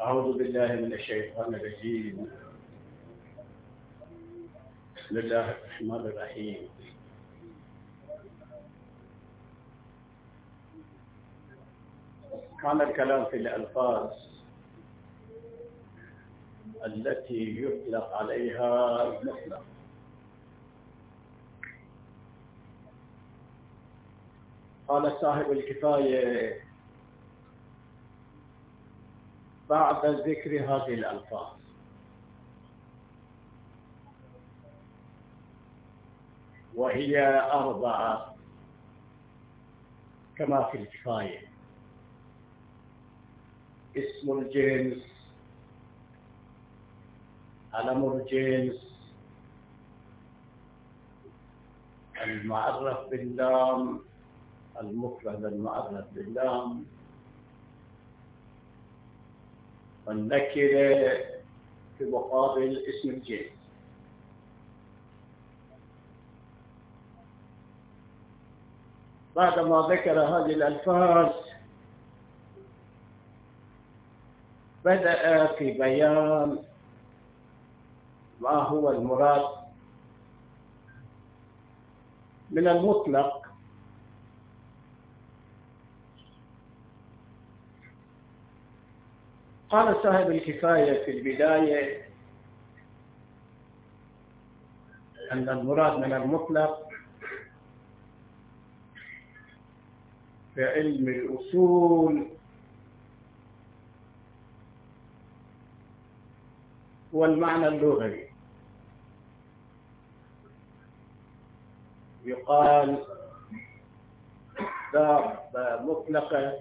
أعوذ بالله من الشيطان الرجيم. بسم الله الرحمن الرحيم. كان الكلام في الألفاظ التي يطلق عليها المطلق. قال صاحب الكفاية بعد ذكر هذه الألفاظ: وهي 4 كما في الكفاية: اسم الجنس، علم الجنس، المعرف باللام، المفرد المعرف باللام، والنكرة في مقابل اسم الجنس. بعدما ذكر هذه الألفاظ بدأ في بيان ما هو المراد من المطلق. قال صاحب الكفاية في البداية أن المراد من المطلق في علم الأصول هو المعنى اللغوي. يقال دابة مطلقة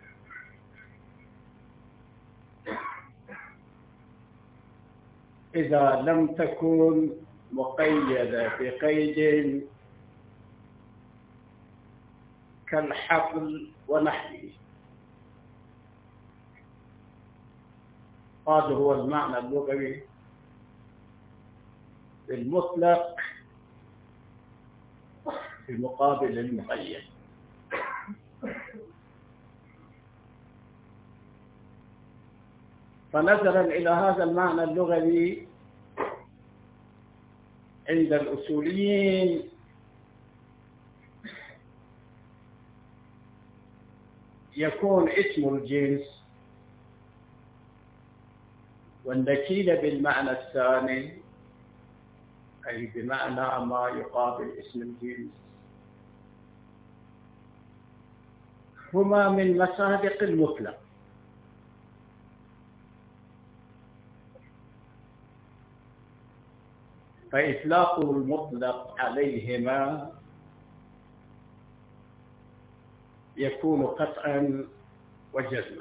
إذا لم تكن مقيدة بقيد كالحقل ونحوه. هذا هو المعنى اللغوي المطلق في مقابل المقيد. فنظرا إلى هذا المعنى اللغوي عند الأصوليين يكون اسم الجنس والنكير بالمعنى الثاني، أي بمعنى ما يقابل اسم الجنس، هما من مصادق المطلق. فإطلاق المطلق عليهما يكون قطعا وجزما.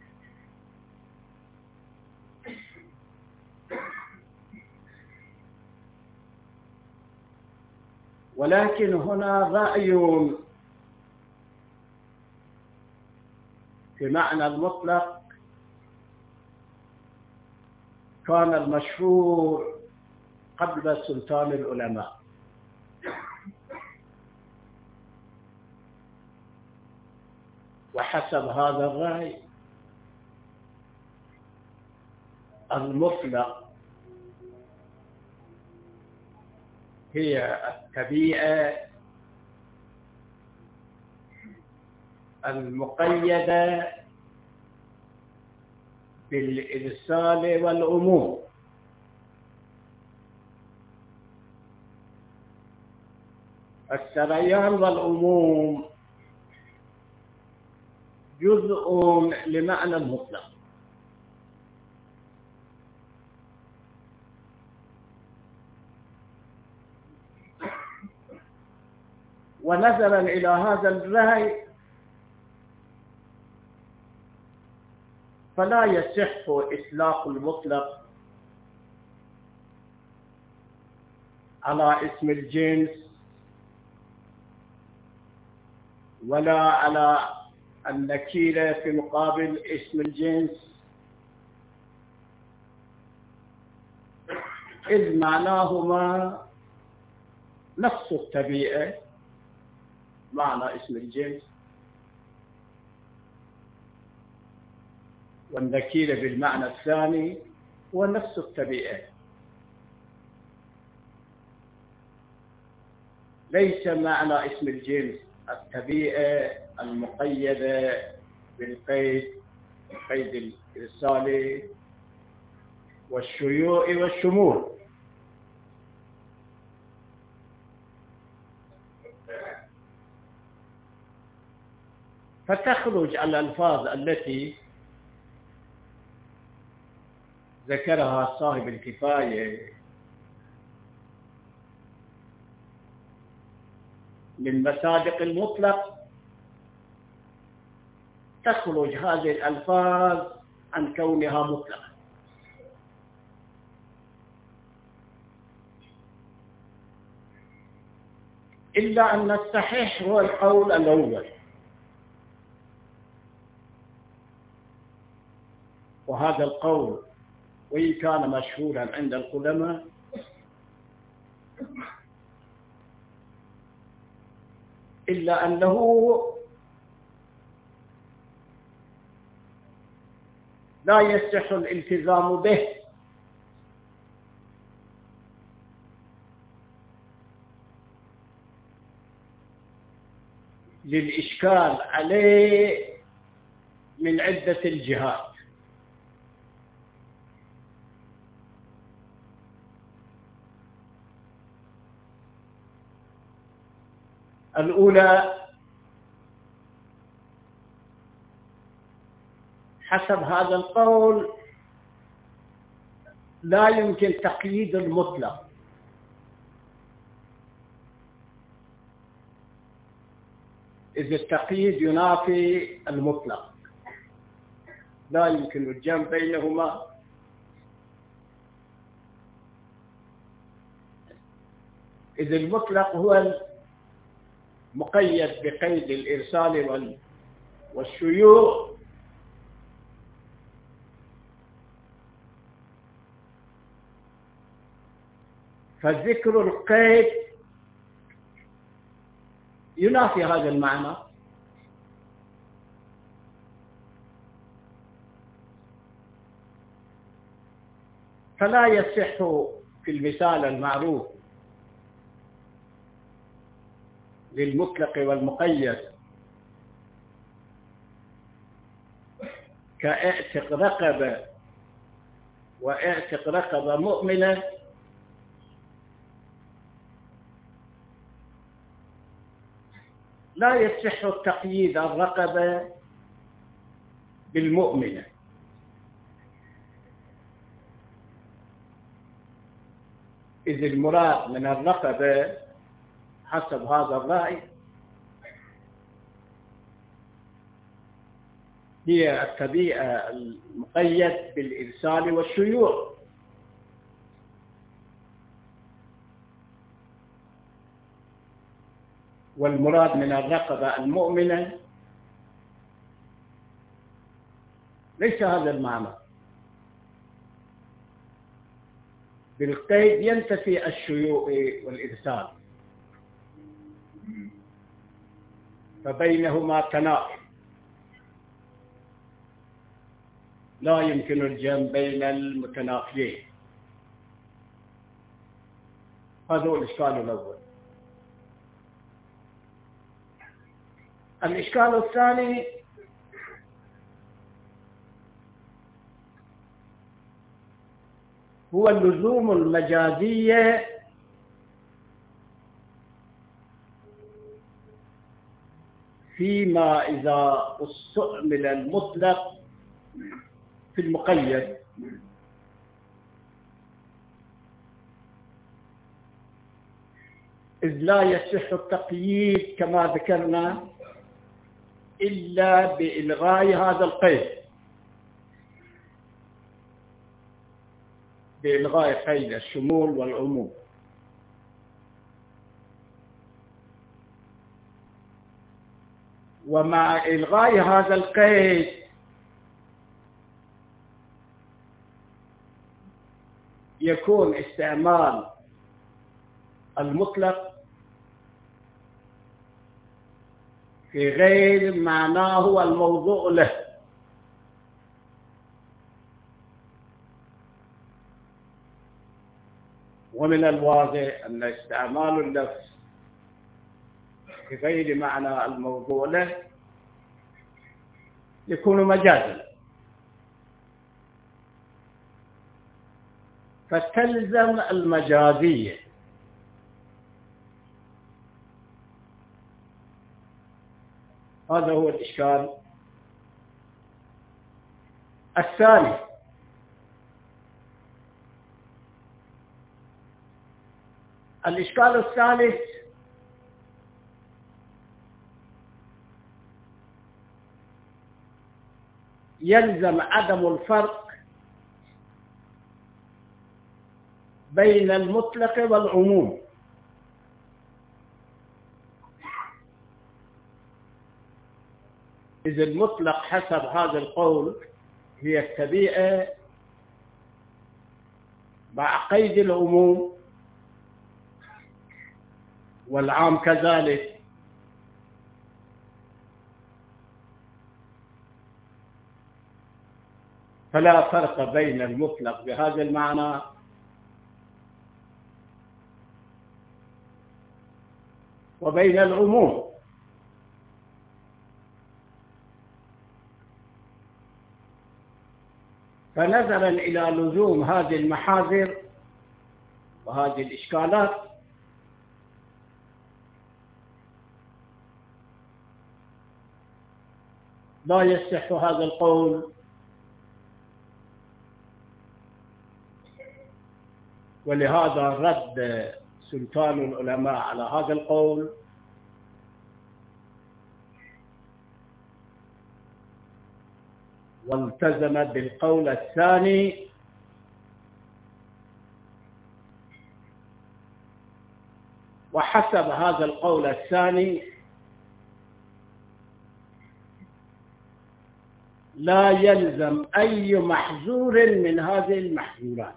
ولكن هنا رأي في معنى المطلق كان المشهور قبل سلطان العلماء، وحسب هذا الرأي المطلق هي الطبيعة المقيدة بالإرسال والعموم. السريان والعموم جزء لمعنى المطلق، ونظرا إلى هذا الرأي فلا يصح إطلاق المطلق على اسم الجنس ولا على النكيرة في مقابل اسم الجنس، إذ معناهما نفس الطبيعة، معنى اسم الجنس، والنكير بالمعنى الثاني هو نفس التبيئة، ليس معنى اسم الجنس التبيئة المقيدة بالقيد، قيد الإرسال والشيوع والشمول. فتخرج الألفاظ التي ذكرها صاحب الكفاية من مصادق المطلق، تخرج هذه الألفاظ عن كونها مطلقة، إلا أن الصحيح هو القول الأول، وهذا القول وإن كان مشهورا عند القدماء إلا أنه لا يصح الالتزام به، للإشكال عليه من عدة الجهات. الأولى، حسب هذا القول لا يمكن تقييد المطلق، إذ التقييد ينافي المطلق، لا يمكن الجمع بينهما، إذ المطلق هو مقيد بقيد الإرسال والشيوع، فذكر القيد ينافي هذا المعنى. فلا يصح في المثال المعروف للمطلق والمقيد كاعتق رقبة واعتق رقبة مؤمنة، لا يصح التقييد الرقبة بالمؤمنة، إذ المراد من الرقبة حسب هذا الرأي هي التبيئة المقيد بالإرسال والشيوع، والمراد من الرقبة المؤمنة ليس هذا المعنى. بالقيد ينتفي الشيوع والإرسال، فبينهما تنافي، لا يمكن الجمع بين المتنافيين. هذا هو الإشكال الأول. الإشكال الثاني هو اللزوم المجازية فيما إذا استعمل المطلق في المقيد، إذ لا يصح التقييد كما ذكرنا إلا بإلغاء هذا القيد، بإلغاء قيد الشمول والعموم. ومع إلغاء هذا القيد يكون استعمال المطلق في غير معناه الموضوع له، ومن الواضح أن استعمال اللفظ بغير معنى الموضوع له يكون مجازا، فتلزم المجازية. هذا هو الإشكال الثاني. الإشكال الثالث يلزم عدم الفرق بين المطلق والعموم. إذ المطلق حسب هذا القول هي التبيئة مع قيد العموم، والعام كذلك، فلا فرق بين المطلق بهذا المعنى وبين العموم. فنظرا إلى لزوم هذه المحاذر وهذه الإشكالات لا يصح هذا القول، ولهذا رد سلطان العلماء على هذا القول والتزم بالقول الثاني، وحسب هذا القول الثاني لا يلزم أي محظور من هذه المحظورات.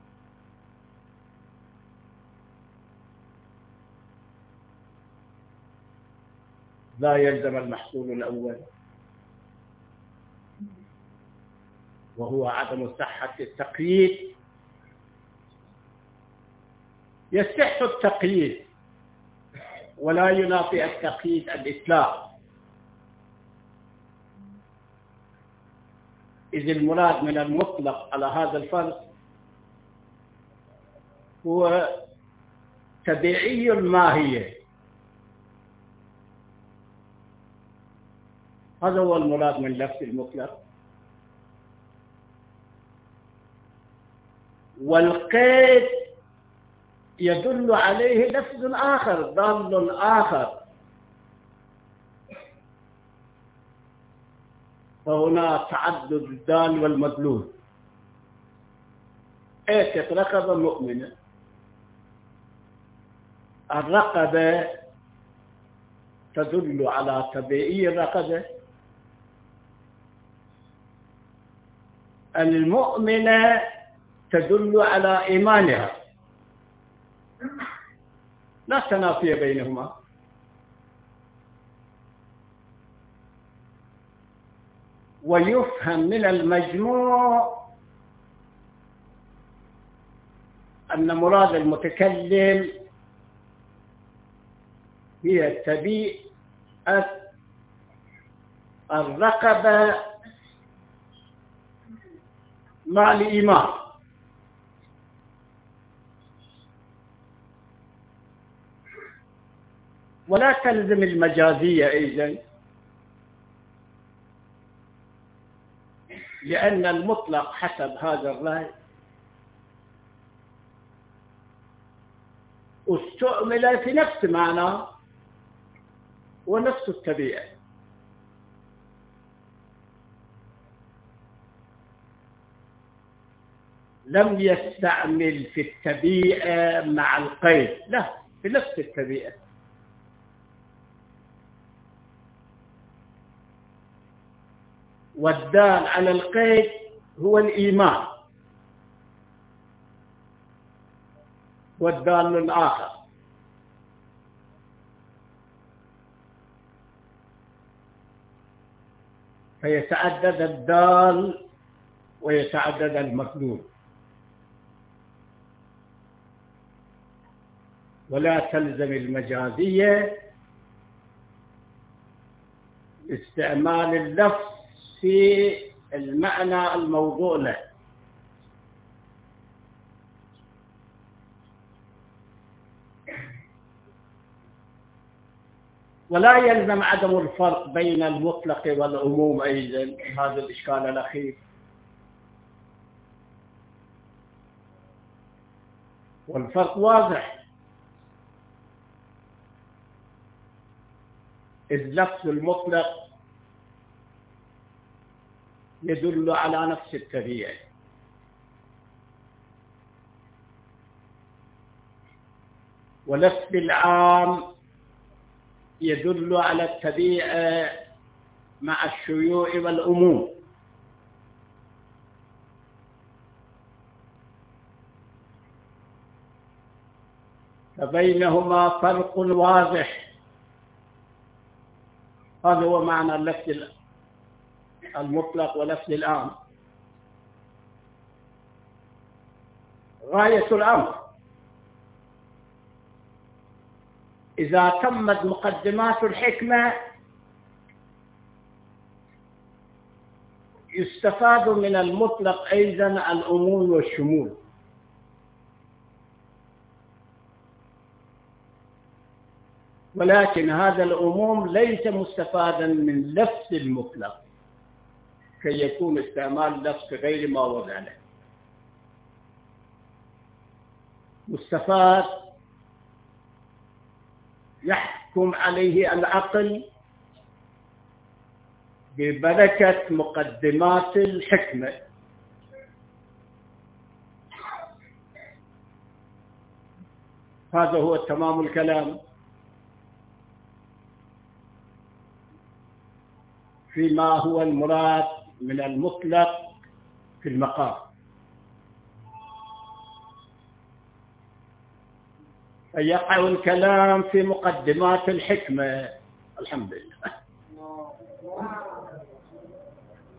لا يلزم المحظور الأول وهو عدم صحة التقييد. يصح التقييد ولا ينافي التقييد الإطلاق، إذ المراد من المطلق على هذا الفرق هو تبعي الماهية. هذا هو المراد من لفظ المطلق. والقيد يدل عليه لفظ آخر ضال آخر، فهنا تعدد الدال والمدلول. اعتق رقبة مؤمنة، الرقبة تدل على تبعي الرقبة، المؤمنة تدل على إيمانها، لا تنافي بينهما. ويفهم من المجموع أن مراد المتكلم هي تبيئة الرقبة مع الإيمان، ولا تلزم المجازية أيضا، لأن المطلق حسب هذا الرأي استعمل في نفس معنى ونفس التبيئة. لم يستعمل في التبيئة مع القيد، لا، في نفس التبيئة. والدال على القيد هو الإيمان، والدال الآخر. فيتعدد الدال ويتعدد المطلوب. ولا تلزم المجازية استعمال اللفظ في المعنى الموضوع له. ولا يلزم عدم الفرق بين المطلق والعموم أيضا، هذا الإشكال الأخير. والفرق واضح، إذ لفظ المطلق يدل على نفس التبيع، ولفظ العام يدل على التبيع مع الشيوع والعموم. فبينهما فرق واضح. هذا هو معنى اللفظ المطلق ولفظ العام. غاية الأمر إذا تمت مقدمات الحكمة يستفاد من المطلق أيضا العموم والشمول. ولكن هذا العموم ليس مستفادا من لفظ المطلق كي يكون استعمال لفظ غير ما وضع له. مستفاد يحكم عليه العقل ببركة مقدمات الحكمة. هذا هو تمام الكلام فيما هو المراد من المطلق في المقام. فيقع الكلام في مقدمات الحكمة. الحمد لله.